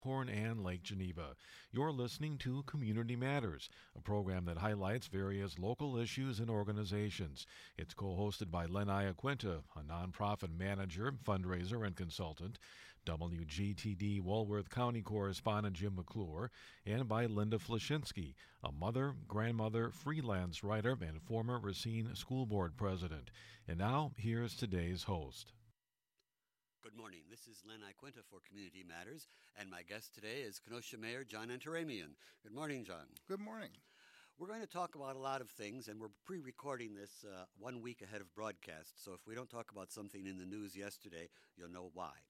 Horn and Lake Geneva. You're listening to Community Matters, a program that highlights various local issues and organizations. It's co-hosted by Len Iaquinta, a nonprofit manager, fundraiser, and consultant, WGTD Walworth County correspondent Jim McClure, and by Linda Flashinsky, a mother, grandmother, freelance writer, and former Racine School Board president. And now, here's today's host. Good morning. This is Len Iaquinta for Community Matters, and my guest today is Kenosha Mayor John Antaramian. Good morning, John. Good morning. We're going to talk about a lot of things, and we're pre-recording this 1 week ahead of broadcast, so if we don't talk about something in the news yesterday, you'll know why.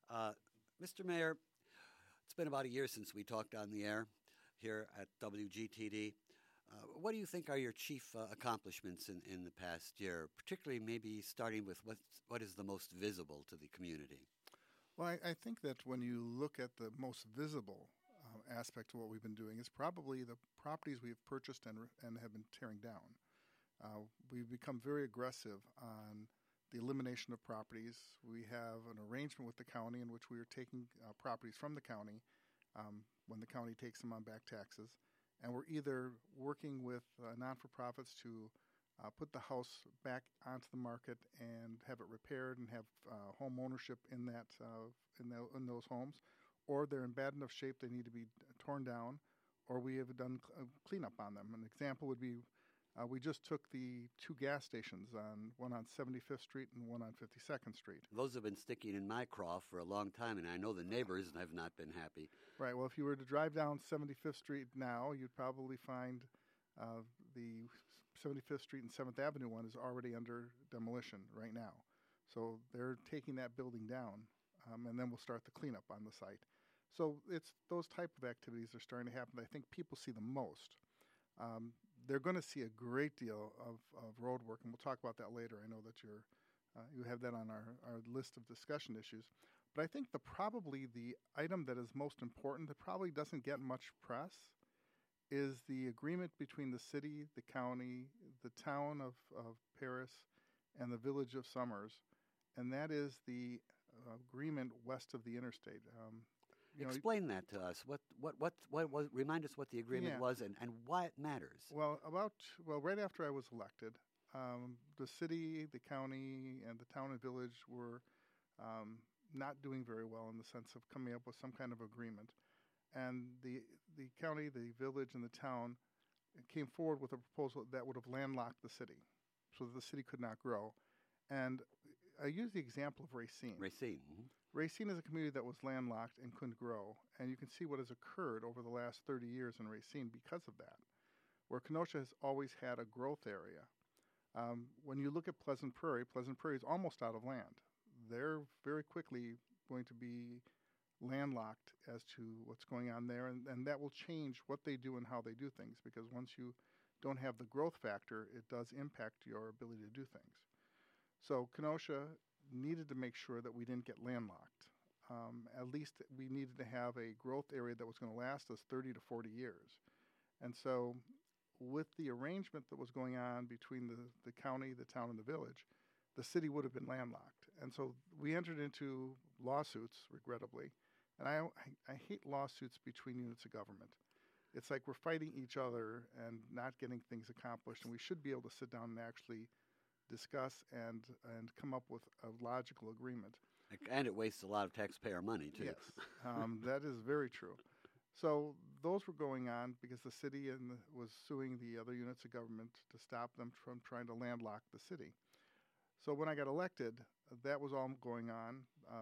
Mr. Mayor, it's been about a year since we talked on the air here at WGTD. What do you think are your chief accomplishments in the past year, particularly maybe starting with what is the most visible to the community? Well, I think that when you look at the most visible aspect of what we've been doing, is probably the properties we've purchased and have been tearing down. We've become very aggressive on the elimination of properties. We have an arrangement with the county in which we are taking properties from the county when the county takes them on back taxes. And we're either working with non-for-profits to put the house back onto the market and have it repaired and have home ownership in in those homes, or they're in bad enough shape they need to be torn down, or we have done cleanup on them. An example would be we just took the two gas stations, one on 75th Street and one on 52nd Street. Those have been sticking in my craw for a long time, and I know the neighbors have not been happy. Right. Well, if you were to drive down 75th Street now, you'd probably find the 75th Street and 7th Avenue one is already under demolition right now. So they're taking that building down, and then we'll start the cleanup on the site. So it's those type of activities are starting to happen. I think people see the most. They're going to see a great deal of road work, and we'll talk about that later. I know that you have that on our list of discussion issues. But I think probably the item that is most important, that probably doesn't get much press, is the agreement between the city, the county, the town of Paris, and the village of Summers, and that is the agreement west of the interstate. Explain that to us. What was, remind us what the agreement was and why it matters. Well, right after I was elected, the city, the county, and the town and village were not doing very well in the sense of coming up with some kind of agreement. And the county, the village, and the town came forward with a proposal that would have landlocked the city so that the city could not grow. And I use the example of Racine. Racine. Mm-hmm. Racine is a community that was landlocked and couldn't grow, and you can see what has occurred over the last 30 years in Racine because of that, where Kenosha has always had a growth area. When you look at Pleasant Prairie is almost out of land. They're very quickly going to be landlocked as to what's going on there, and that will change what they do and how they do things, because once you don't have the growth factor, it does impact your ability to do things. So Kenosha needed to make sure that we didn't get landlocked. At least we needed to have a growth area that was going to last us 30 to 40 years. And so with the arrangement that was going on between the county, the town, and the village, the city would have been landlocked. And so we entered into lawsuits, regrettably. And I hate lawsuits between units of government. It's like we're fighting each other and not getting things accomplished, and we should be able to sit down and actually discuss and come up with a logical agreement. And it wastes a lot of taxpayer money, too. Yes, that is very true. So those were going on because the city was suing the other units of government to stop them from trying to landlock the city. So when I got elected, that was all going on.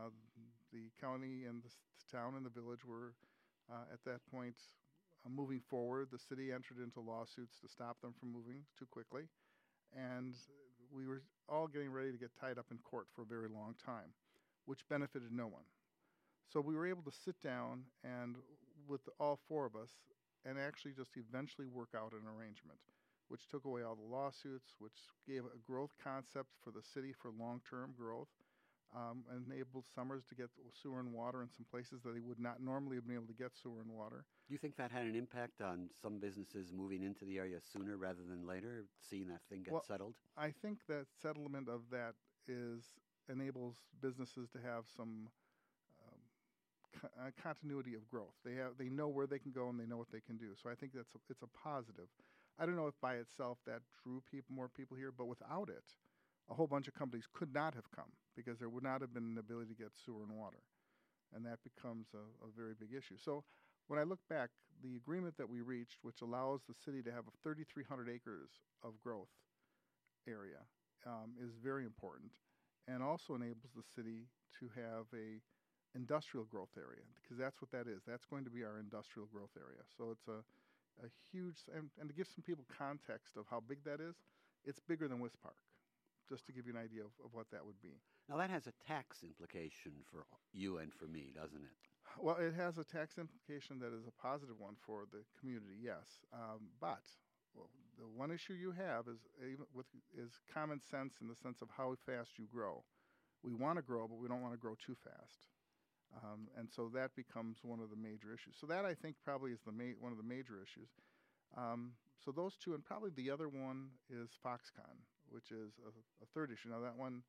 The county and the town and the village were, at that point, moving forward. The city entered into lawsuits to stop them from moving too quickly. And we were all getting ready to get tied up in court for a very long time, which benefited no one. So we were able to sit down and with all four of us and actually just eventually work out an arrangement, which took away all the lawsuits, which gave a growth concept for the city for long-term growth, enabled Summers to get sewer and water in some places that they would not normally have been able to get sewer and water. Do you think that had an impact on some businesses moving into the area sooner rather than later, seeing that thing get settled? I think that settlement of that enables businesses to have some continuity of growth. They know where they can go and they know what they can do. So I think it's a positive. I don't know if by itself that drew more people here, but without it, a whole bunch of companies could not have come because there would not have been an ability to get sewer and water, and that becomes a very big issue. So when I look back, the agreement that we reached, which allows the city to have 3,300 acres of growth area, is very important, and also enables the city to have a industrial growth area, because that's what that is. That's going to be our industrial growth area. So it's a huge, and to give some people context of how big that is, it's bigger than West Park, just to give you an idea of what that would be. Now, that has a tax implication for you and for me, doesn't it? Well, it has a tax implication that is a positive one for the community, yes. But the one issue you have is common sense in the sense of how fast you grow. We want to grow, but we don't want to grow too fast. And so that becomes one of the major issues. So that, I think, probably is one of the major issues. So those two, and probably the other one is Foxconn, which is a third issue. Now, that one,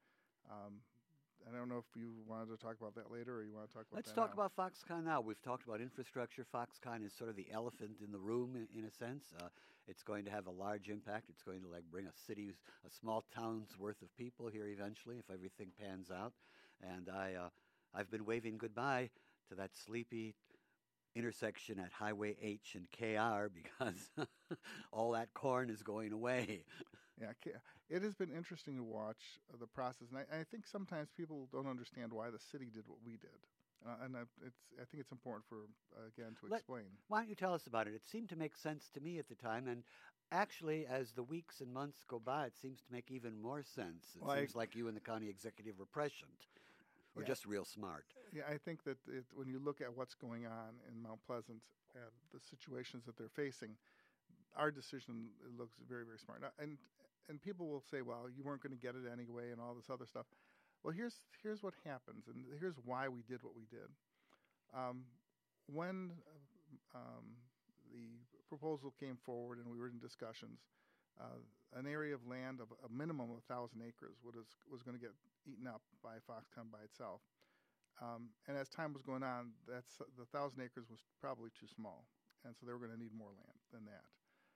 I don't know if you wanted to talk about that later or you want to talk about Let's that talk now. about Foxconn now. We've talked about infrastructure. Foxconn is sort of the elephant in the room in a sense. It's going to have a large impact. It's going to bring a small town's worth of people here eventually if everything pans out. And I've been waving goodbye to that sleepy intersection at Highway H and KR because all that corn is going away. Yeah, it has been interesting to watch the process, and I think sometimes people don't understand why the city did what we did, and I think it's important for to explain. Why don't you tell us about it? It seemed to make sense to me at the time, and actually, as the weeks and months go by, it seems to make even more sense. It seems like you and the county executive were prescient, or just real smart. Yeah, I think that when you look at what's going on in Mount Pleasant and the situations that they're facing, our decision looks very, very smart. And people will say, well, you weren't going to get it anyway and all this other stuff. Well, here's what happens, and here's why we did what we did. When the proposal came forward and we were in discussions, an area of land of a minimum of 1,000 acres was going to get eaten up by Foxconn by itself. And as time was going on, the 1,000 acres was probably too small, and so they were going to need more land than that.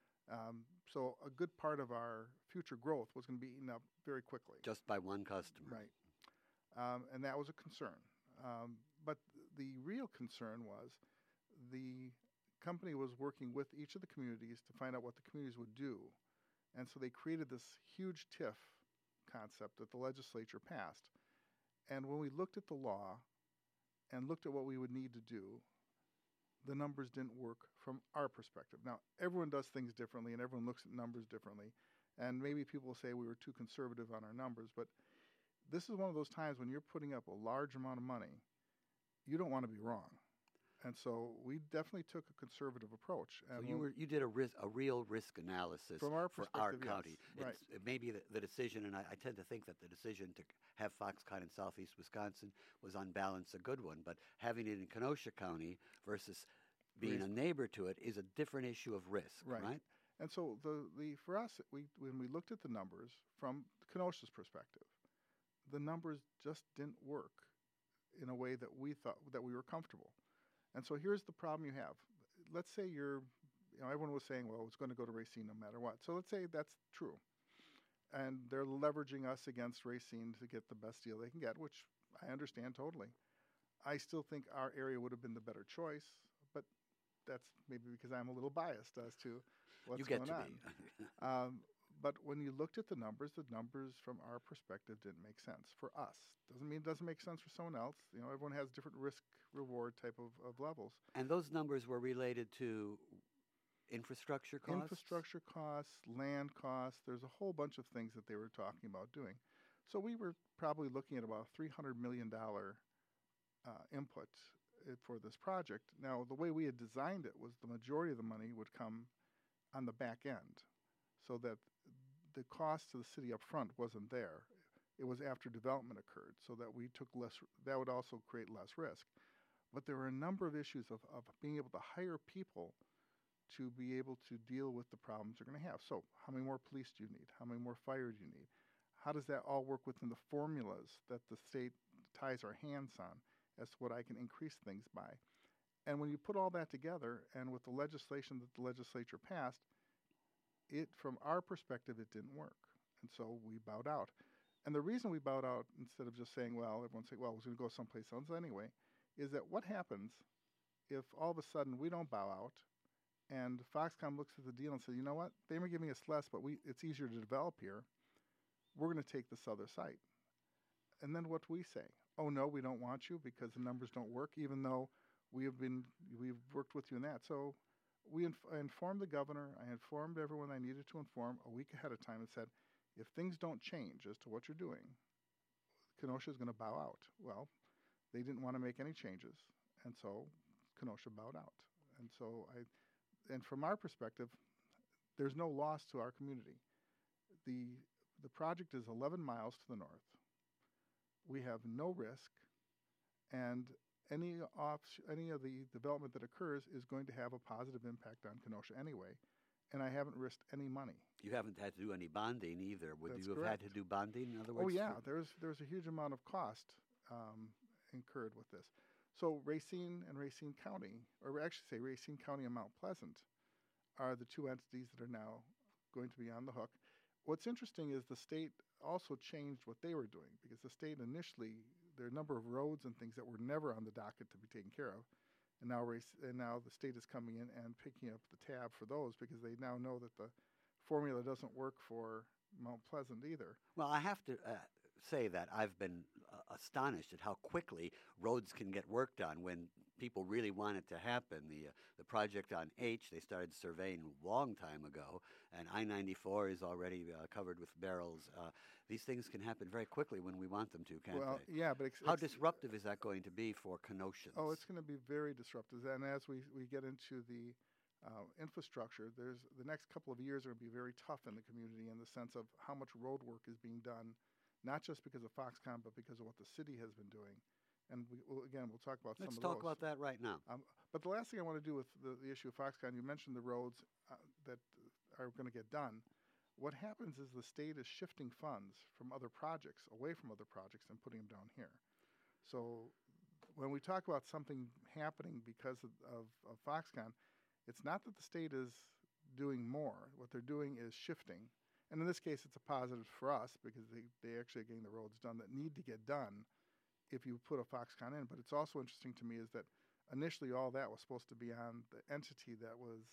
So a good part of our future growth was going to be eaten up very quickly. Just by one customer. Right. And that was a concern. But the real concern was the company was working with each of the communities to find out what the communities would do. And so they created this huge TIF concept that the legislature passed. And when we looked at the law and looked at what we would need to do, the numbers didn't work from our perspective. Now, everyone does things differently, and everyone looks at numbers differently. And maybe people will say we were too conservative on our numbers, but this is one of those times when you're putting up a large amount of money, you don't want to be wrong. And so we definitely took a conservative approach. And so you did a real risk analysis from our for our perspective, county. yes. Right. It may be the decision, and I tend to think that the decision to have Foxconn in southeast Wisconsin was on balance a good one, but having it in Kenosha County versus being a neighbor to it is a different issue of risk, right? And so for us, when we looked at the numbers from Kenosha's perspective, the numbers just didn't work in a way that we thought that we were comfortable. And so here's the problem you have. Let's say everyone was saying, well, it's going to go to Racine no matter what. So let's say that's true. And they're leveraging us against Racine to get the best deal they can get, which I understand totally. I still think our area would have been the better choice, but that's maybe because I'm a little biased as to what's going on. But when you looked at the numbers from our perspective didn't make sense for us. Doesn't mean it doesn't make sense for someone else. Everyone has different risk-reward type of levels. And those numbers were related to infrastructure costs? Infrastructure costs, land costs. There's a whole bunch of things that they were talking about doing. So we were probably looking at about a $300 million input for this project. Now, the way we had designed it was the majority of the money would come on the back end, so that the cost to the city up front wasn't there. It was after development occurred, so that we took less. That would also create less risk. But there were a number of issues of being able to hire people to be able to deal with the problems they're going to have. So how many more police do you need? How many more fire do you need? How does that all work within the formulas that the state ties our hands on as to what I can increase things by. And when you put all that together, and with the legislation that the legislature passed, from our perspective, it didn't work. And so we bowed out. And the reason we bowed out, instead of just saying, well, everyone say, well, we're going to go someplace else anyway, is that what happens if all of a sudden we don't bow out and Foxconn looks at the deal and says, you know what, they may give me less, but it's easier to develop here. We're going to take this other site. And then what do we say? Oh, no, we don't want you because the numbers don't work, even though we've worked with you in that. So we informed the governor. I informed everyone I needed to inform a week ahead of time and said, if things don't change as to what you're doing, Kenosha is going to bow out. Well, they didn't want to make any changes, and so Kenosha bowed out. And from our perspective, there's no loss to our community. The project is 11 miles to the north. We have no risk, and any of the development that occurs is going to have a positive impact on Kenosha anyway. And I haven't risked any money. You haven't had to do any bonding either. Would That's you have correct. had to do bonding, in other words? Oh, yeah. There's a huge amount of cost incurred with this. So Racine and Racine County, or actually say Racine County and Mount Pleasant, are the two entities that are now going to be on the hook. What's interesting is the state also changed what they were doing, because the state initially, there are a number of roads and things that were never on the docket to be taken care of. And now the state is coming in and picking up the tab for those, because they now know that the formula doesn't work for Mount Pleasant either. Well, I have to say that I've been astonished at how quickly roads can get worked on when people really want it to happen. The project on H, they started surveying a long time ago, and I-94 is already covered with barrels. These things can happen very quickly when we want them to, can't they? Yeah, but how disruptive is that going to be for Kenoshans? Oh, it's going to be very disruptive. And as we get into the infrastructure, the next couple of years are going to be very tough in the community in the sense of how much road work is being done, not just because of Foxconn, but because of what the city has been doing. And we'll talk about some of those. Let's talk about that right now. But the last thing I want to do with the issue of Foxconn, you mentioned the roads that are going to get done. What happens is the state is shifting funds from other projects, away from other projects, and putting them down here. So when we talk about something happening because of Foxconn, it's not that the state is doing more. What they're doing is shifting. And in this case, it's a positive for us because they actually are getting the roads done that need to get done if you put a Foxconn in. But it's also interesting to me is that initially all that was supposed to be on the entity that was,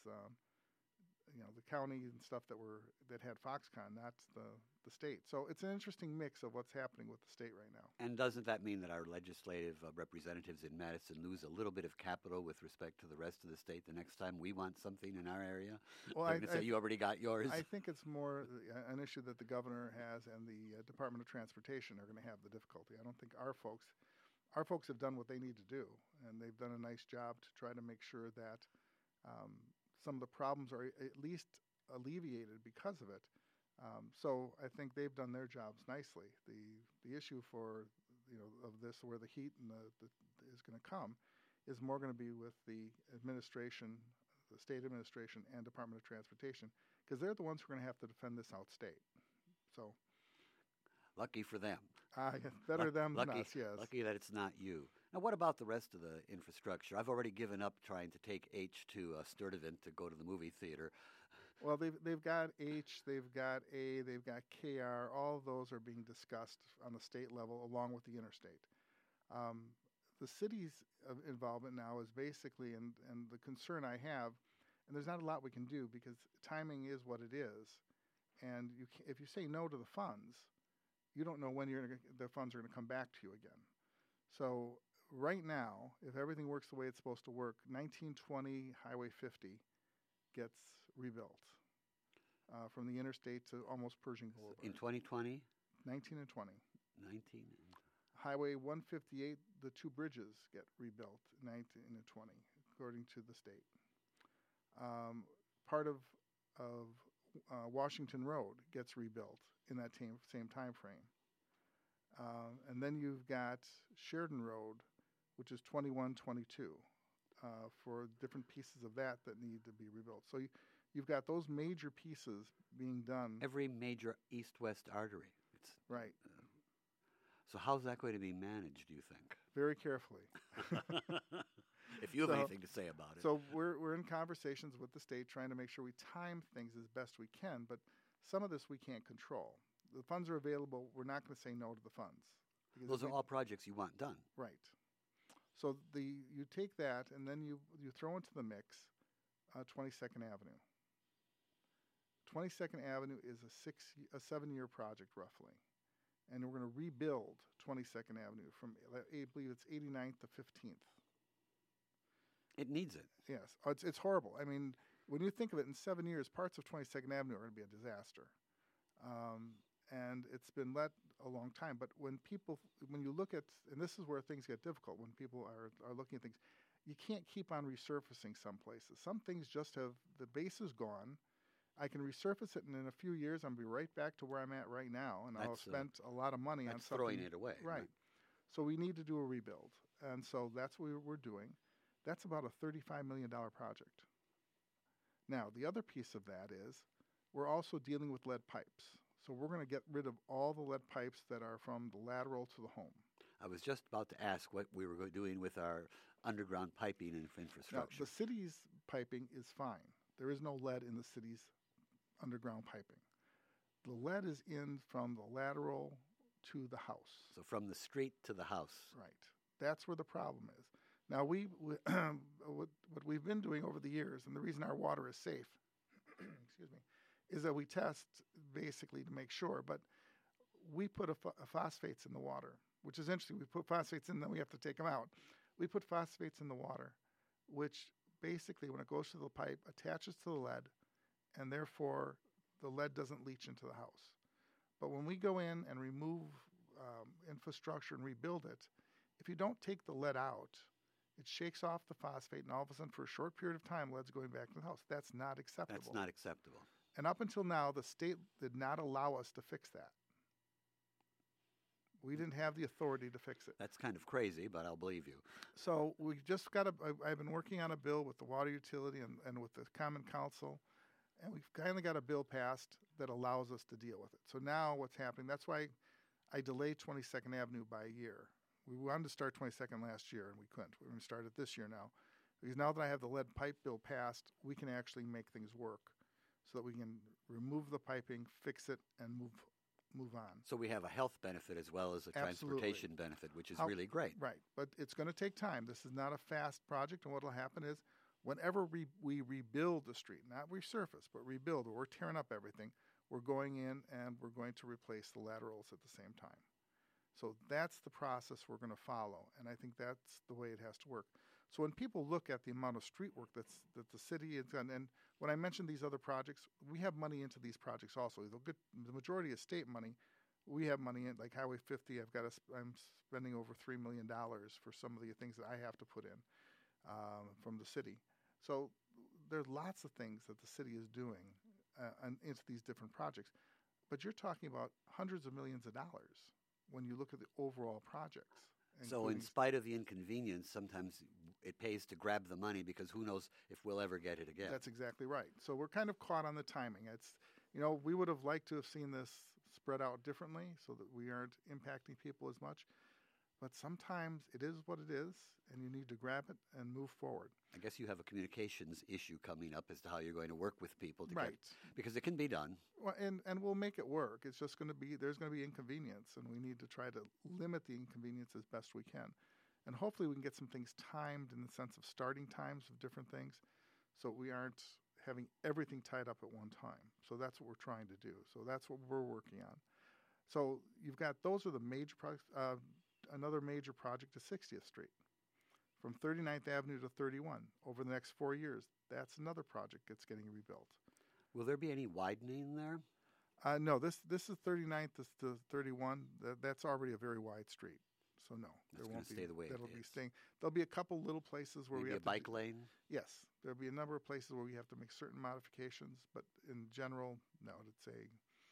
the county and stuff that had Foxconn, not the state. So it's an interesting mix of what's happening with the state right now. And doesn't that mean that our legislative representatives in Madison lose a little bit of capital with respect to the rest of the state the next time we want something in our area? Well, They're going to say, you already got yours? I think it's more an issue that the governor has and the Department of Transportation are going to have the difficulty. I don't think our folks have done what they need to do, and they've done a nice job to try to make sure that some of the problems are at least alleviated because of it. So I think they've done their jobs nicely. The issue for of this, where the heat and is going to come, is more going to be with the administration, the state administration, and Department of Transportation, because they're the ones who are going to have to defend this outstate. So lucky for them. Better them than us, yes. Lucky that it's not you. Now, what about the rest of the infrastructure? I've already given up trying to take H to Sturtevant to go to the movie theater. Well, they've got H, they've got A, they've got KR. All of those are being discussed on the state level along with the interstate. The city's involvement now is basically, and the concern I have, and there's not a lot we can do because timing is what it is. And if you say no to the funds, you don't know when the funds are going to come back to you again. So right now, if everything works the way it's supposed to work, 1920 Highway 50 gets rebuilt from the interstate to almost Pershing Boulevard. In 2020? 19 and 20. 19. Highway 158, the two bridges get rebuilt 19 and 20, according to the state. Part of Washington Road gets rebuilt in that same time frame. And then you've got Sheridan Road, which is 21-22, for different pieces of that need to be rebuilt. So you've got those major pieces being done. Every major east-west artery. Right. So how's that going to be managed, do you think? very carefully. If you have anything to say about it. So we're in conversations with the state trying to make sure we time things as best we can, but some of this we can't control. The funds are available. We're not going to say no to the funds. Those are all projects you want done. Right. So you take that and then you throw into the mix 22nd Avenue. 22nd Avenue is a 7-year project roughly. And we're going to rebuild 22nd Avenue from, I believe it's 89th to 15th. It needs it. Yes. It's horrible. I mean, when you think of it, in 7 years, parts of 22nd Avenue are going to be a disaster. And it's been let a long time. But when you look at, and this is where things get difficult, when people are looking at things, you can't keep on resurfacing some places. Some things just have, the base is gone. I can resurface it, and in a few years, I'm going to be right back to where I'm at right now, and I'll have spent a lot of money on something. Throwing it away. Right. So we need to do a rebuild. And so that's what we're doing. That's about a $35 million project. Now, the other piece of that is we're also dealing with lead pipes. So we're going to get rid of all the lead pipes that are from the lateral to the home. I was just about to ask what we were doing with our underground piping and infrastructure. Now, the city's piping is fine. There is no lead in the city's underground piping. The lead is in from the lateral to the house. So from the street to the house. Right. That's where the problem is. Now, what we've been doing over the years, and the reason our water is safe, excuse me, is that we test basically to make sure. But we put phosphates in the water, which is interesting. We put phosphates in, then we have to take them out. We put phosphates in the water, which basically, when it goes through the pipe, attaches to the lead, and therefore the lead doesn't leach into the house. But when we go in and remove infrastructure and rebuild it, if you don't take the lead out, it shakes off the phosphate, and all of a sudden, for a short period of time, lead's going back to the house. That's not acceptable. That's not acceptable. And up until now, the state did not allow us to fix that. We didn't have the authority to fix it. That's kind of crazy, but I'll believe you. So we just I've been working on a bill with the water utility and with the Common Council, and we've finally got a bill passed that allows us to deal with it. So now what's happening, that's why I delayed 22nd Avenue by a year. We wanted to start 22nd last year, and we couldn't. We're going to start it this year now. Because now that I have the lead pipe bill passed, we can actually make things work so that we can remove the piping, fix it, and move on. So we have a health benefit as well as a transportation benefit, which is really great. Right, but it's going to take time. This is not a fast project, and what will happen is whenever we rebuild the street, not resurface, but rebuild, or we're tearing up everything, we're going in and we're going to replace the laterals at the same time. So that's the process we're going to follow, and I think that's the way it has to work. So when people look at the amount of street work that the city has done, and when I mentioned these other projects, we have money into these projects also. The majority is state money. We have money in, like Highway 50. I'm spending over $3 million for some of the things that I have to put in from the city. So there's lots of things that the city is doing into these different projects. But you're talking about hundreds of millions of dollars when you look at the overall projects. So in spite of the inconvenience, sometimes it pays to grab the money because who knows if we'll ever get it again. That's exactly right. So we're kind of caught on the timing. It's, we would have liked to have seen this spread out differently so that we aren't impacting people as much. But sometimes it is what it is, and you need to grab it and move forward. I guess you have a communications issue coming up as to how you're going to work with people to right. Because it can be done. Well, and we'll make it work. It's just there's going to be inconvenience, and we need to try to limit the inconvenience as best we can. And hopefully we can get some things timed in the sense of starting times of different things so we aren't having everything tied up at one time. So that's what we're trying to do. So that's what we're working on. So those are the major projects. Another major project is 60th Street. From 39th Avenue to 31 over the next 4 years. That's another project that's getting rebuilt. Will there be any widening there? No, this is 39th to 31. That's already a very wide street. So no, there won't be. Stay the way that'll it be is. Staying. There'll be a couple little places where Maybe we have a bike lane? Yes, there'll be a number of places where we have to make certain modifications, but in general, no, it's a...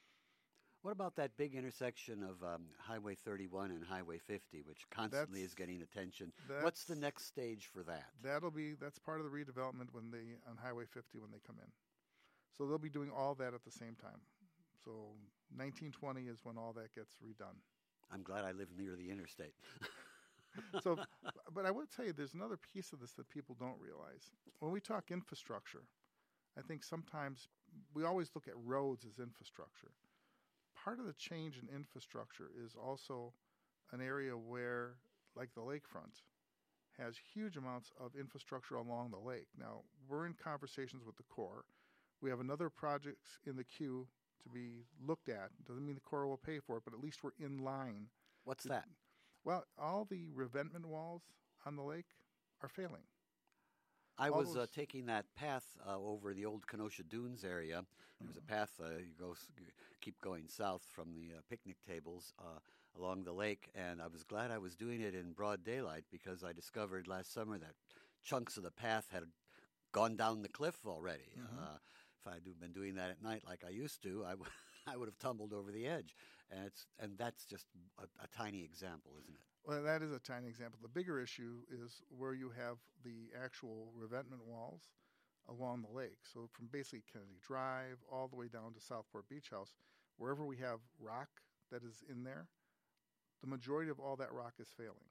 What about that big intersection of Highway 31 and Highway 50, which constantly is getting attention? What's the next stage for that? That's part of the redevelopment on Highway 50 when they come in. So they'll be doing all that at the same time. So 1920 is when all that gets redone. I'm glad I live near the interstate. So, but I would tell you, there's another piece of this that people don't realize. When we talk infrastructure, I think sometimes we always look at roads as infrastructure. Part of the change in infrastructure is also an area where, like the lakefront, has huge amounts of infrastructure along the lake. Now, we're in conversations with the Corps. We have another projects in the queue to be looked at. Doesn't mean the Corps will pay for it, but at least we're in line. What's that? Well, all the revetment walls on the lake are failing. I all was those- taking that path over the old Kenosha Dunes area. There's a path keep going south from the picnic tables along the lake, and I was glad I was doing it in broad daylight because I discovered last summer that chunks of the path had gone down the cliff already. If I'd been doing that at night like I used to, I would have tumbled over the edge, and that's just a tiny example, isn't it? Well, that is a tiny example. The bigger issue is where you have the actual revetment walls along the lake. So from basically Kennedy Drive all the way down to Southport Beach House, wherever we have rock that is in there, the majority of all that rock is failing.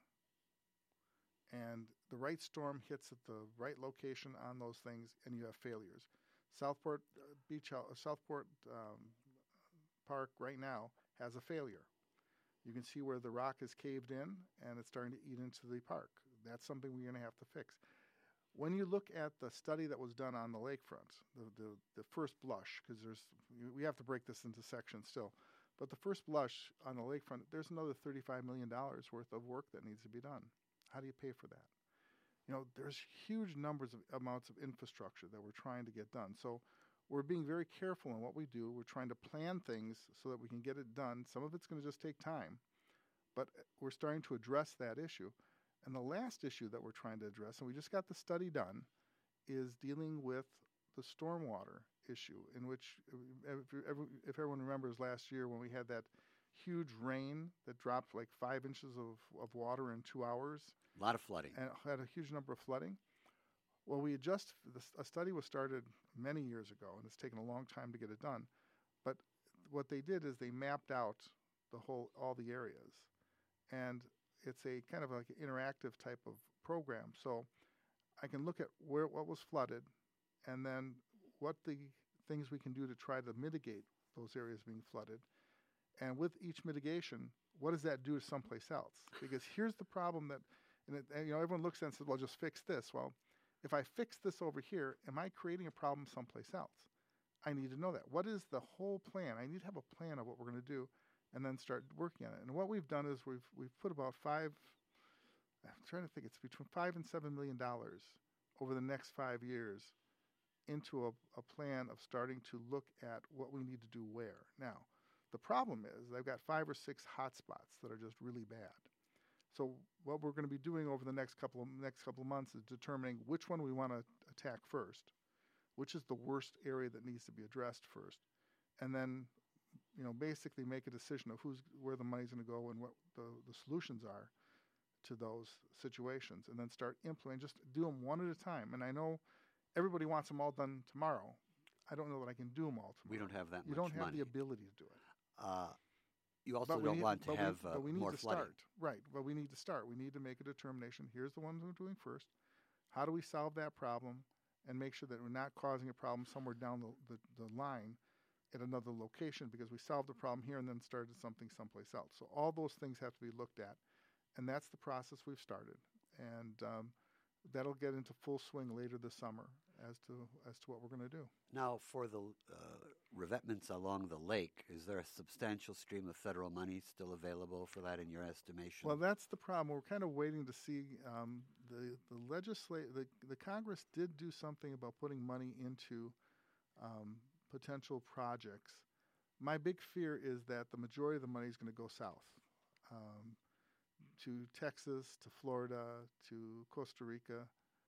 And the right storm hits at the right location on those things, and you have failures. Southport Beach House, Southport Park right now has a failure. You can see where the rock is caved in and it's starting to eat into the park. That's something we're going to have to fix. When you look at the study that was done on the lakefront, the first blush, because we have to break this into sections still, but the first blush on the lakefront, there's another $35 million worth of work that needs to be done. How do you pay for that? There's huge amounts of infrastructure that we're trying to get done. So we're being very careful in what we do. We're trying to plan things so that we can get it done. Some of it's going to just take time, but we're starting to address that issue. And the last issue that we're trying to address, and we just got the study done, is dealing with the stormwater issue, in which, if everyone remembers last year when we had that huge rain that dropped like 5 inches of water in 2 hours. A lot of flooding. And had a huge number of flooding. Well, a study was started many years ago, and it's taken a long time to get it done. But what they did is they mapped out all the areas, and it's a kind of like an interactive type of program. So I can look at what was flooded, and then what the things we can do to try to mitigate those areas being flooded. And with each mitigation, what does that do to someplace else? Because here's the problem everyone looks at it and says, well, just fix this. Well, if I fix this over here, am I creating a problem someplace else? I need to know that. What is the whole plan? I need to have a plan of what we're going to do and then start working on it. And what we've done is we've put about I'm trying to think, it's between $5 and $7 million over the next 5 years into a plan of starting to look at what we need to do where. Now, the problem is I've got 5 or 6 hot spots that are just really bad. So what we're going to be doing over the next couple of months is determining which one we want to attack first, which is the worst area that needs to be addressed first, and then basically make a decision of where the money's going to go and what the solutions are to those situations, and then start implementing. Just do them one at a time. And I know everybody wants them all done tomorrow. I don't know that I can do them all tomorrow. We don't have that much money. You don't have the ability to do it. You also don't want to have more flooding. Right, but we need to start. We need to make a determination. Here's the ones we're doing first. How do we solve that problem and make sure that we're not causing a problem somewhere down the line at another location because we solved the problem here and then started something someplace else. So all those things have to be looked at, and that's the process we've started. And that'll get into full swing later this summer as to what we're going to do. Now, for the revetments along the lake, is there a substantial stream of federal money still available for that in your estimation? Well, that's the problem. We're kind of waiting to see. The Congress did do something about putting money into potential projects. My big fear is that the majority of the money is going to go south. To Texas, to Florida, to Puerto Rico,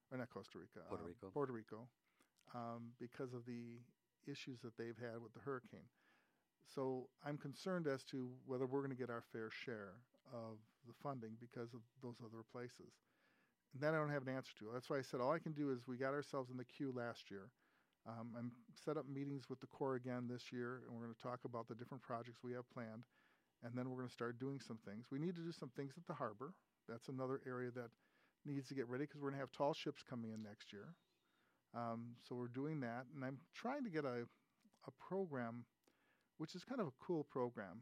because of the issues that they've had with the hurricane. So I'm concerned as to whether we're going to get our fair share of the funding because of those other places. And that I don't have an answer to. That's why I said all I can do is we got ourselves in the queue last year. I'm set up meetings with the Corps again this year, and we're going to talk about the different projects we have planned. And then we're going to start doing some things. We need to do some things at the harbor That's another area that needs to get ready because we're going to have tall ships coming in next year. So we're doing that, and I'm trying to get a program, which is kind of a cool program.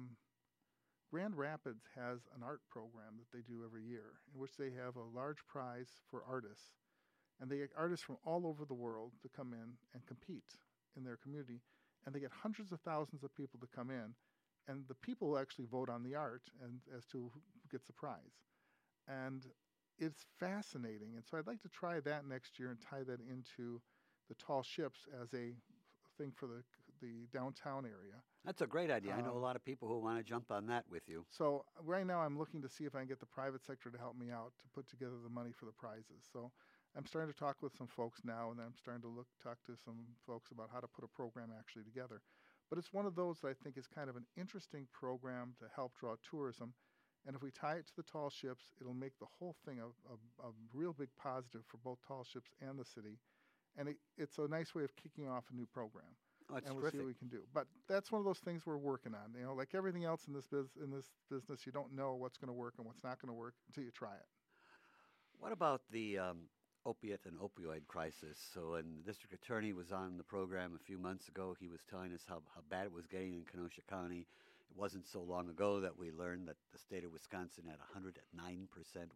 Grand Rapids has an art program that they do every year in which they have a large prize for artists. And they get artists from all over the world to come in and compete in their community. And they get hundreds of thousands of people to come in. And the people will actually vote on the art and as to who gets the prize. And it's fascinating. And so I'd like to try that next year and tie that into the tall ships as a thing for the downtown area. That's a great idea. I know a lot of people who want to jump on that with you. So right now I'm looking to see if I can get the private sector to help me out to put together the money for the prizes. So I'm starting to talk with some folks now, and then I'm starting to talk to some folks about how to put a program actually together. But it's one of those that I think is kind of an interesting program to help draw tourism. And if we tie it to the tall ships, it'll make the whole thing a real big positive for both tall ships and the city. And it's a nice way of kicking off a new program. Oh, it's and we'll terrific. see what we can do. But that's one of those things we're working on. You know, like everything else in this business, you don't know what's going to work and what's not going to work until you try it. What about the opiate and opioid crisis? So when the district attorney was on the program a few months ago, he was telling us how bad it was getting in Kenosha County. It wasn't so long ago that we learned that the state of Wisconsin had 109%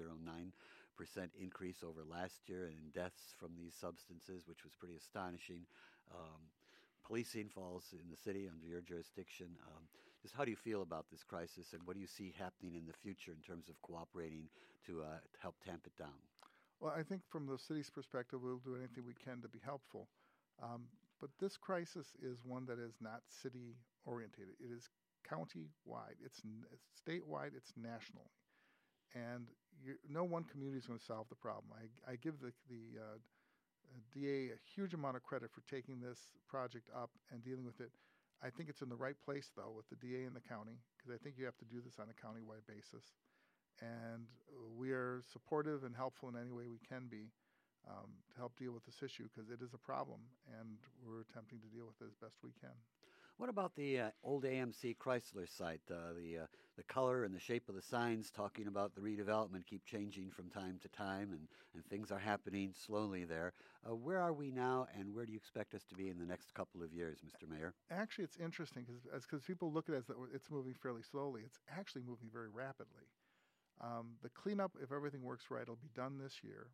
increase over last year in deaths from these substances, which was pretty astonishing. Policing falls in the city under your jurisdiction. Just how do you feel about this crisis, and what do you see happening in the future in terms of cooperating to help tamp it down? Well, I think from the city's perspective, we'll do anything we can to be helpful. But this crisis is one that is not city-orientated. It is county-wide. It's statewide. It's nationally. And no one community is going to solve the problem. I give the DA a huge amount of credit for taking this project up and dealing with it. I think it's in the right place, though, with the DA and the county, because I think you have to do this on a county-wide basis. And we are supportive and helpful in any way we can be to help deal with this issue, because it is a problem, and we're attempting to deal with it as best we can. What about the old AMC Chrysler site? The color and the shape of the signs talking about the redevelopment keep changing from time to time, and things are happening slowly there. Where are we now, and where do you expect us to be in the next couple of years, Mr. Mayor? Actually, it's interesting because people look at it as it's moving fairly slowly. It's actually moving very rapidly. The cleanup, if everything works right, will be done this year.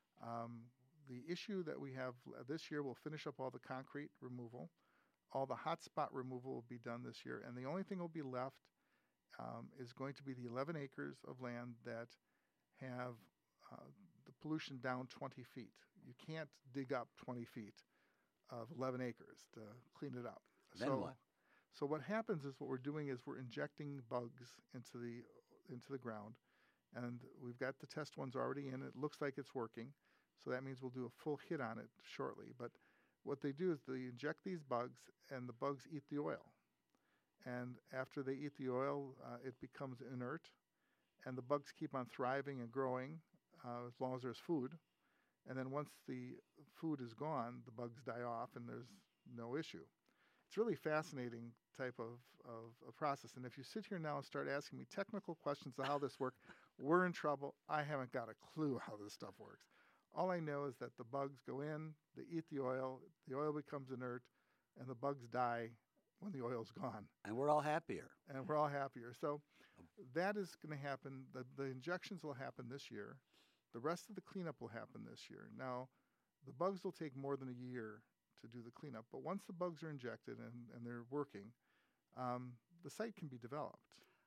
The issue that we have this year, we'll finish up all the concrete removal. All the hot spot removal will be done this year, and the only thing will be left is going to be the 11 acres of land that have the pollution down 20 feet. You can't dig up 20 feet of 11 acres to clean it up. Then what? So what happens is what we're doing is we're injecting bugs into the ground, and we've got the test ones already in. It looks like it's working, so that means we'll do a full hit on it shortly. But what they do is they inject these bugs, and the bugs eat the oil. And after they eat the oil, it becomes inert, and the bugs keep on thriving and growing as long as there's food. And then once the food is gone, the bugs die off, and there's no issue. It's really fascinating type of process. And if you sit here now and start asking me technical questions of how this works, we're in trouble. I haven't got a clue how this stuff works. All I know is that the bugs go in, they eat the oil becomes inert, and the bugs die when the oil's gone. And we're all happier. And we're all happier. So that is going to happen. The injections will happen this year. The rest of the cleanup will happen this year. Now, the bugs will take more than a year to do the cleanup, but once the bugs are injected and they're working, the site can be developed.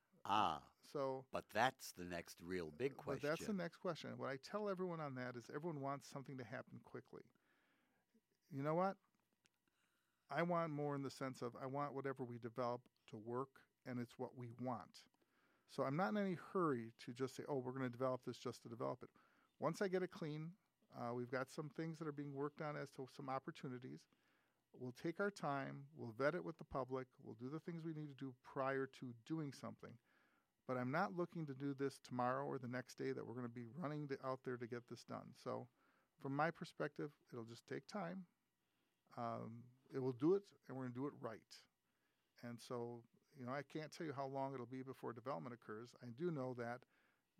But that's the next real big question. But that's the next question. What I tell everyone on that is everyone wants something to happen quickly. You know what? I want more in the sense of I want whatever we develop to work, and it's what we want. So I'm not in any hurry to just say, we're going to develop this just to develop it. Once I get it clean, we've got some things that are being worked on as to some opportunities. We'll take our time. We'll vet it with the public. We'll do the things we need to do prior to doing something. But I'm not looking to do this tomorrow or the next day that we're going to be running out there to get this done. So from my perspective, it'll just take time. It will do it, and we're going to do it right. And so, I can't tell you how long it'll be before development occurs. I do know that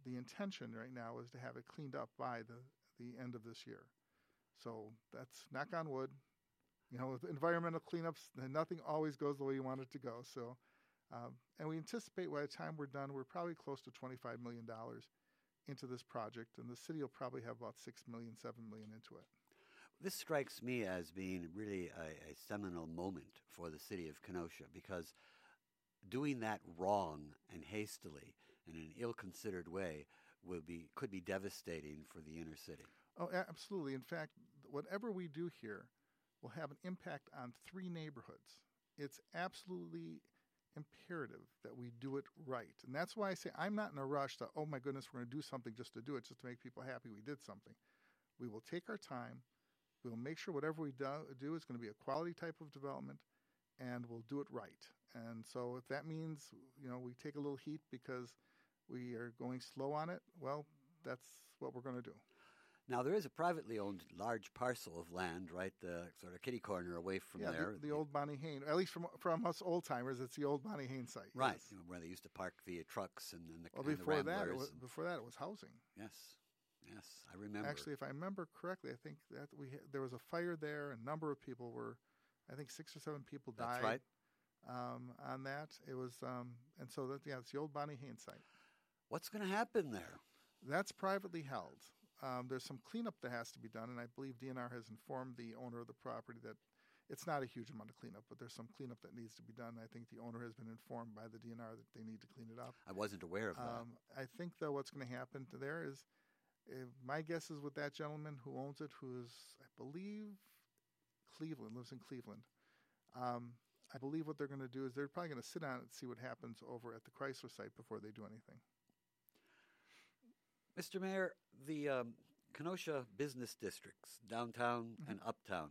the intention right now is to have it cleaned up by the end of this year. So that's knock on wood. With environmental cleanups, nothing always goes the way you want it to go. So, and we anticipate by the time we're done, we're probably close to $25 million into this project, and the city will probably have about $6 million, $7 million into it. This strikes me as being really a seminal moment for the city of Kenosha, because doing that wrong and hastily in an ill-considered way could be devastating for the inner city. Oh, absolutely. In fact, whatever we do here will have an impact on 3 neighborhoods. It's absolutely imperative that we do it right. And that's why I say I'm not in a rush to, oh my goodness, we're going to do something just to do it, just to make people happy we did something. We will take our time. We'll make sure whatever we do is going to be a quality type of development, and we'll do it right. And so if that means, we take a little heat because we are going slow on it, well, that's what we're going to do. Now, there is a privately owned large parcel of land, right, sort of kitty corner away from there. The old Bonnie Hain, at least from us old-timers, it's the old Bonnie Hain site. Right, yes. where they used to park the trucks and the before the that, Ramblers. before that, it was housing. Yes, I remember. Actually, if I remember correctly, I think that there was a fire there. A number of people I think 6 or 7 people died. That's right. On that, it was, and so it's the old Bonnie Hain site. What's going to happen there? That's privately held. There's some cleanup that has to be done, and I believe DNR has informed the owner of the property that it's not a huge amount of cleanup, but there's some cleanup that needs to be done. I think the owner has been informed by the DNR that they need to clean it up. I wasn't aware of that. I think, though, what's going to happen there is, my guess is with that gentleman who owns it, who is, I believe, lives in Cleveland. I believe what they're going to do is they're probably going to sit on it and see what happens over at the Chrysler site before they do anything. Mr. Mayor, the Kenosha business districts, downtown and uptown,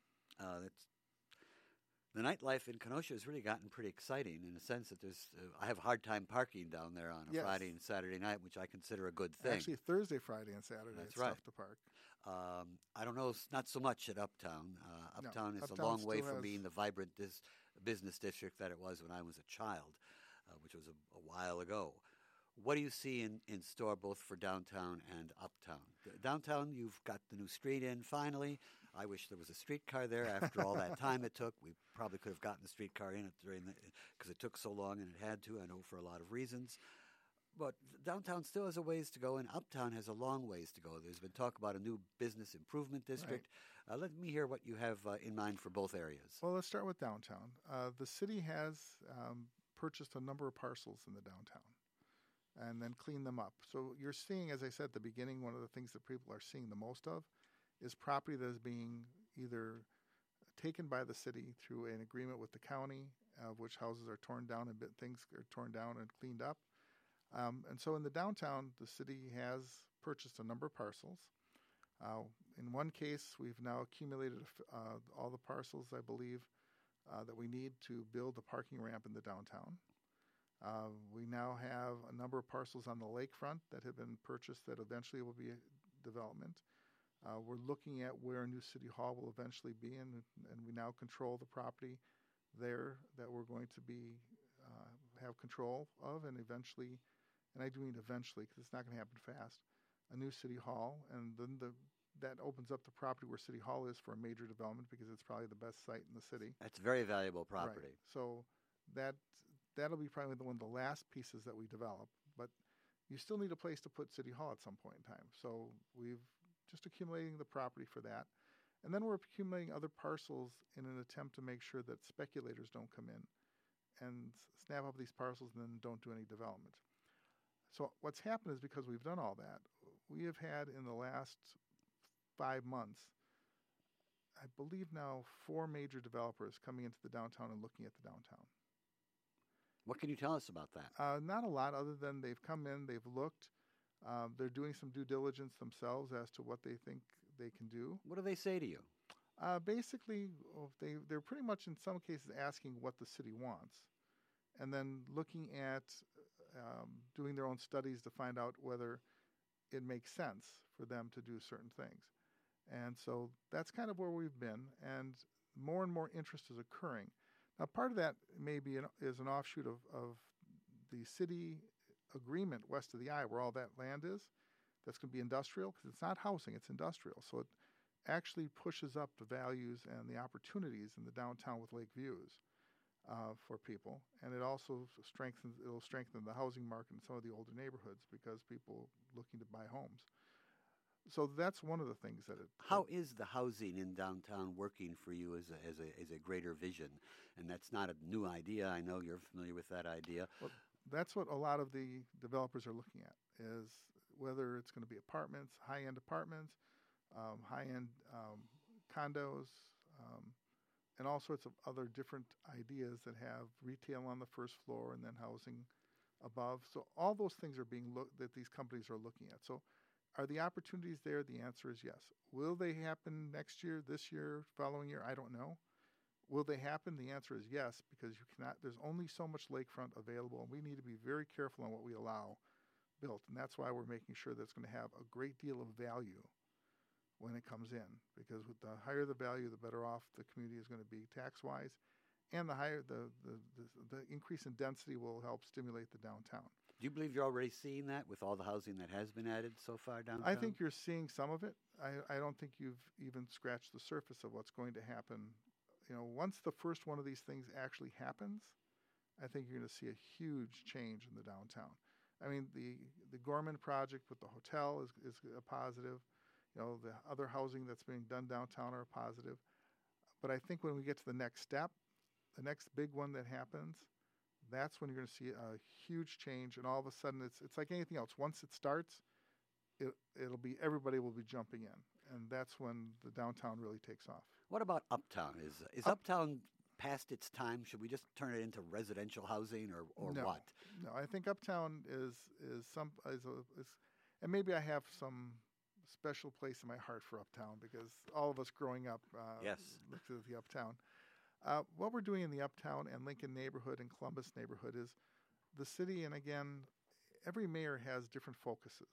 the nightlife in Kenosha has really gotten pretty exciting in the sense that I have a hard time parking down there on a Friday and Saturday night, which I consider a good thing. Actually, Thursday, Friday, and Saturday, That's it's right. tough to park. I don't know, not so much at Uptown. Uptown is a long way from being the vibrant business district that it was when I was a child, which was a while ago. What do you see in store both for downtown and uptown? Downtown, you've got the new street in finally. I wish there was a streetcar there after all that time it took. We probably could have gotten the streetcar in because it took so long and it had to, I know, for a lot of reasons. But downtown still has a ways to go, and uptown has a long ways to go. There's been talk about a new business improvement district. Right. Let me hear what you have in mind for both areas. Well, let's start with downtown. The city has purchased a number of parcels in the downtown and then cleaned them up. So you're seeing, as I said at the beginning, one of the things that people are seeing the most of is property that is being either taken by the city through an agreement with the county, which houses are torn down and things are torn down and cleaned up. And so in the downtown, the city has purchased a number of parcels. In one case, we've now accumulated all the parcels, I believe, that we need to build a parking ramp in the downtown. We now have a number of parcels on the lakefront that have been purchased that eventually will be a development. We're looking at where a new city hall will eventually be, and we now control the property there that we're going to be have control of, and eventually, and I do mean eventually because it's not going to happen fast, a new city hall, and then that opens up the property where City Hall is for a major development because it's probably the best site in the city. That's very valuable property. Right. So that'll be probably one of the last pieces that we develop, but you still need a place to put City Hall at some point in time. So we've just accumulating the property for that. And then we're accumulating other parcels in an attempt to make sure that speculators don't come in and snap up these parcels and then don't do any development. So what's happened is because we've done all that, we have had in the last 5 months, I believe now 4 major developers coming into the downtown and looking at the downtown. What can you tell us about that? Not a lot other than they've come in, they've looked, they're doing some due diligence themselves as to what they think they can do. What do they say to you? Basically, they're pretty much in some cases asking what the city wants and then looking at doing their own studies to find out whether it makes sense for them to do certain things. And so that's kind of where we've been, and more interest is occurring. Now, part of that maybe is an offshoot of the city agreement west of the I, where all that land is, that's going to be industrial, because it's not housing, it's industrial. So it actually pushes up the values and the opportunities in the downtown with lake views for people. And it also it'll strengthen the housing market in some of the older neighborhoods because people looking to buy homes. So that's one of the things that it. How is the housing in downtown working for you as a greater vision? And that's not a new idea. I know you're familiar with that idea. Well, that's what a lot of the developers are looking at, is whether it's going to be apartments, high-end apartments, high-end condos, and all sorts of other different ideas that have retail on the first floor and then housing above. So all those things are that these companies are looking at. So are the opportunities there? The answer is yes. Will they happen next year, this year, following year? I don't know. Will they happen? The answer is yes, because there's only so much lakefront available, and we need to be very careful on what we allow built. And that's why we're making sure that it's going to have a great deal of value when it comes in, because with the higher the value, the better off the community is going to be tax-wise, and the higher the increase in density will help stimulate the downtown. Do you believe you're already seeing that with all the housing that has been added so far downtown? I think you're seeing some of it. I don't think you've even scratched the surface of what's going to happen. Once the first one of these things actually happens, I think you're going to see a huge change in the downtown. I mean, the Gorman project with the hotel is a positive. The other housing that's being done downtown are a positive. But I think when we get to the next step, the next big one that happens, that's when you're going to see a huge change. And all of a sudden, it's like anything else. Once it starts, everybody will be jumping in. And that's when the downtown really takes off. What about Uptown? Is Uptown past its time? Should we just turn it into residential housing or no, what? No, I think Uptown is and maybe I have some special place in my heart for Uptown because all of us growing up looked at the Uptown. What we're doing in the Uptown and Lincoln neighborhood and Columbus neighborhood is the city, and again, every mayor has different focuses.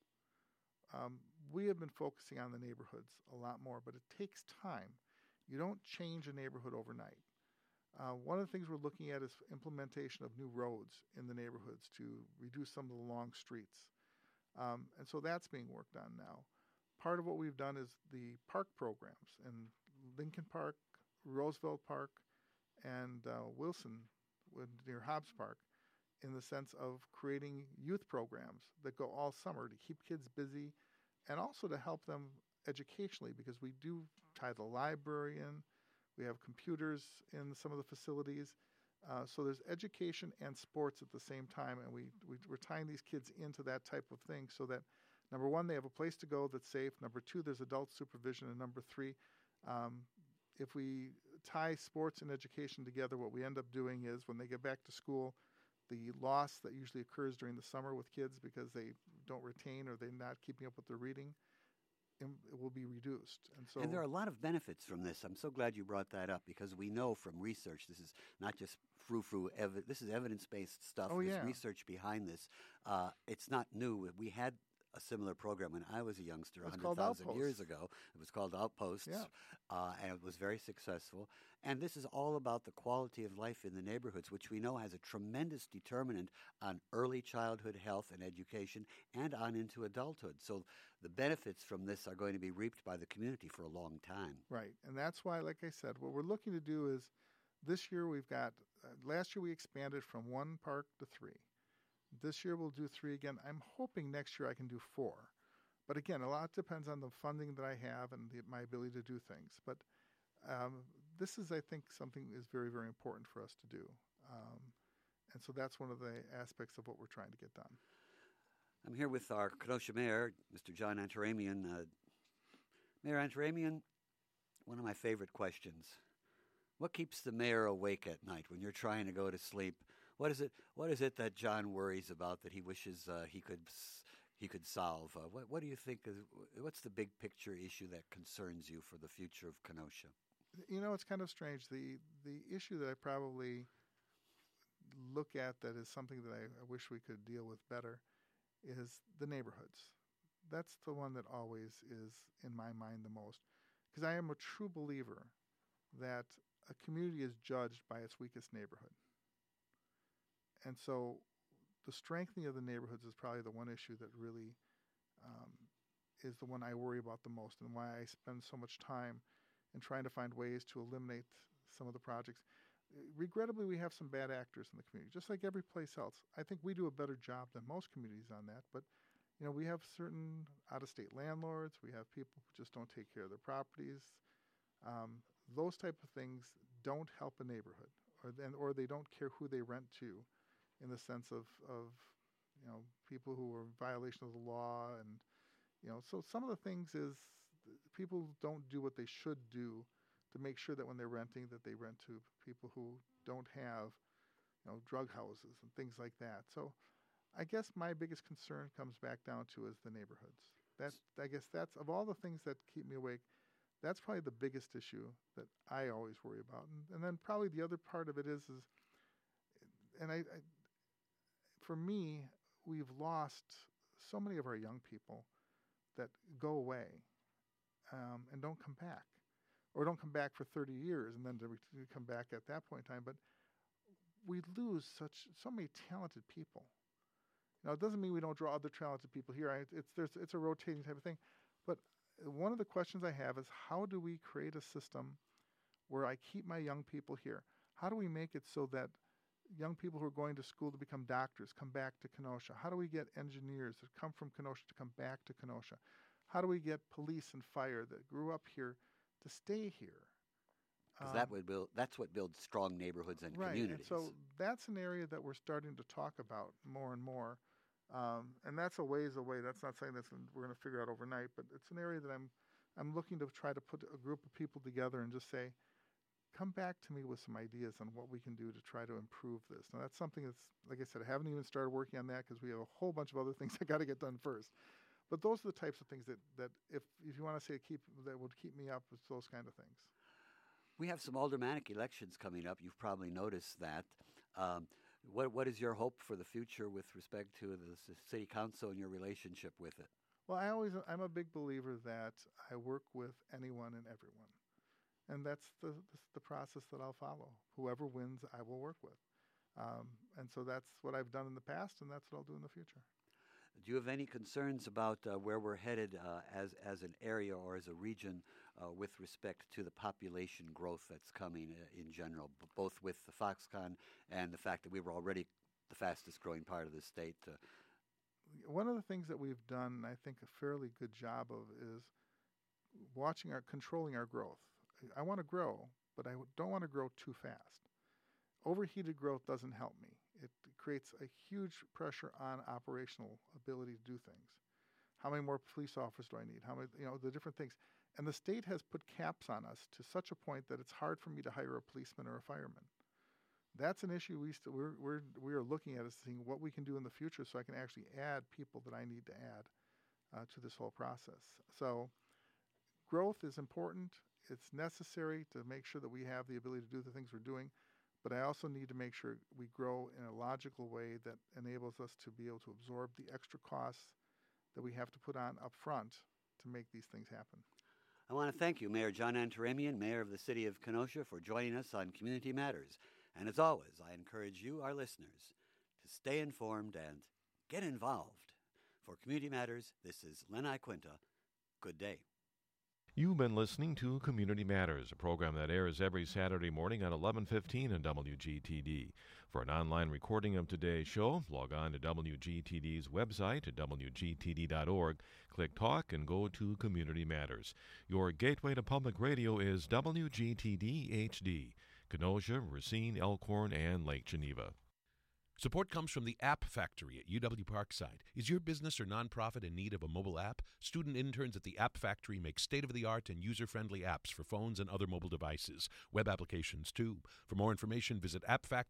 We have been focusing on the neighborhoods a lot more, but it takes time. You don't change a neighborhood overnight. One of the things we're looking at is implementation of new roads in the neighborhoods to reduce some of the long streets. And so that's being worked on now. Part of what we've done is the park programs in Lincoln Park, Roosevelt Park, and Wilson near Hobbs Park, in the sense of creating youth programs that go all summer to keep kids busy and also to help them educationally, because we do tie the library in. We have computers in some of the facilities. So there's education and sports at the same time, and we're tying these kids into that type of thing so that, number one, they have a place to go that's safe. Number two, there's adult supervision. And number three, if we tie sports and education together, what we end up doing is when they get back to school, the loss that usually occurs during the summer with kids because they don't retain or they're not keeping up with their reading, it will be reduced. And there are a lot of benefits from this. I'm so glad you brought that up because we know from research, this is not just frou-frou, this is evidence-based stuff. There's research behind this. It's not new. We had a similar program when I was a youngster 100,000 years ago. It was called Outposts, and it was very successful. And this is all about the quality of life in the neighborhoods, which we know has a tremendous determinant on early childhood health and education and on into adulthood. So the benefits from this are going to be reaped by the community for a long time. Right, and that's why, like I said, what we're looking to do is this year we've got, last year we expanded from 1 park to 3. This year we'll do 3 again. I'm hoping next year I can do 4. But again, a lot depends on the funding that I have and my ability to do things. But this is, I think, something is very, very important for us to do. And so that's one of the aspects of what we're trying to get done. I'm here with our Kenosha Mayor, Mr. John Antaramian. Mayor Antaramian, one of my favorite questions. What keeps the mayor awake at night when you're trying to go to sleep? What is it that John worries about that he wishes he could solve? What do you think what's the big picture issue that concerns you for the future of Kenosha? It's kind of strange. The issue that I probably look at that is something that I wish we could deal with better is the neighborhoods. That's the one that always is in my mind the most, because I am a true believer that a community is judged by its weakest neighborhood. And so the strengthening of the neighborhoods is probably the one issue that really is the one I worry about the most, and why I spend so much time in trying to find ways to eliminate some of the projects. Regrettably, we have some bad actors in the community, just like every place else. I think we do a better job than most communities on that, but we have certain out-of-state landlords. We have people who just don't take care of their properties. Those type of things don't help a neighborhood, or they don't care who they rent to, in the sense of people who are in violation of the law, and so some of the things is people don't do what they should do to make sure that when they're renting, that they rent to people who don't have drug houses and things like that. So I guess my biggest concern comes back down to is the neighborhoods. I guess that's, of all the things that keep me awake, that's probably the biggest issue that I always worry about. And then probably the other part of it is for me, we've lost so many of our young people that go away and don't come back, or don't come back for 30 years and then to come back at that point in time. But we lose so many talented people. Now, it doesn't mean we don't draw other talented people here. It's a rotating type of thing. But one of the questions I have is, how do we create a system where I keep my young people here? How do we make it so that young people who are going to school to become doctors come back to Kenosha? How do we get engineers that come from Kenosha to come back to Kenosha? How do we get police and fire that grew up here to stay here? Because that's what builds strong neighborhoods and communities. And so that's an area that we're starting to talk about more and more. And that's a ways away. That's not saying we're going to figure out overnight, but it's an area that I'm looking to try to put a group of people together and just say, come back to me with some ideas on what we can do to try to improve this. Now, that's something that's, like I said, I haven't even started working on that because we have a whole bunch of other things that got to get done first. But those are the types of things that if you want to say that would keep me up, with those kind of things. We have some aldermanic elections coming up. You've probably noticed that. What is your hope for the future with respect to the city council and your relationship with it? Well, I'm a big believer that I work with anyone and everyone. And that's the process that I'll follow. Whoever wins, I will work with. And so that's what I've done in the past, and that's what I'll do in the future. Do you have any concerns about where we're headed as an area or as a region with respect to the population growth that's coming in general, both with the Foxconn and the fact that we were already the fastest growing part of the state? One of the things that we've done, I think, a fairly good job of is controlling our growth. I want to grow, but I don't want to grow too fast. Overheated growth doesn't help me. It creates a huge pressure on operational ability to do things. How many more police officers do I need? How many, the different things. And the state has put caps on us to such a point that it's hard for me to hire a policeman or a fireman. That's an issue we are looking at, is seeing what we can do in the future so I can actually add people that I need to add to this whole process. So growth is important. It's necessary to make sure that we have the ability to do the things we're doing. But I also need to make sure we grow in a logical way that enables us to be able to absorb the extra costs that we have to put on up front to make these things happen. I want to thank you, Mayor John Antaramian, Mayor of the City of Kenosha, for joining us on Community Matters. And as always, I encourage you, our listeners, to stay informed and get involved. For Community Matters, this is Len Iquinta. Good day. You've been listening to Community Matters, a program that airs every Saturday morning at 11:15 on WGTD. For an online recording of today's show, log on to WGTD's website at WGTD.org, click Talk, and go to Community Matters. Your gateway to public radio is WGTD HD, Kenosha, Racine, Elkhorn, and Lake Geneva. Support comes from the App Factory at UW Parkside. Is your business or nonprofit in need of a mobile app? Student interns at the App Factory make state-of-the-art and user-friendly apps for phones and other mobile devices. Web applications, too. For more information, visit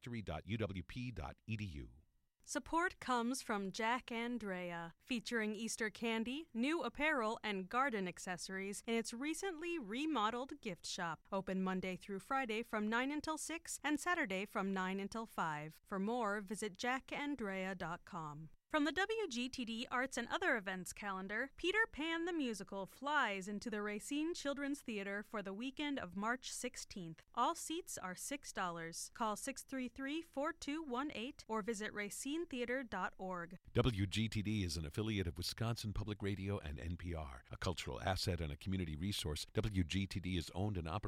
appfactory.uwp.edu. Support comes from Jack Andrea, featuring Easter candy, new apparel, and garden accessories in its recently remodeled gift shop. Open Monday through Friday from 9 until 6 and Saturday from 9 until 5. For more, visit jackandrea.com. From the WGTD Arts and Other Events calendar, Peter Pan the Musical flies into the Racine Children's Theater for the weekend of March 16th. All seats are $6. Call 633-4218 or visit racinetheater.org. WGTD is an affiliate of Wisconsin Public Radio and NPR, a cultural asset and a community resource. WGTD is owned and operated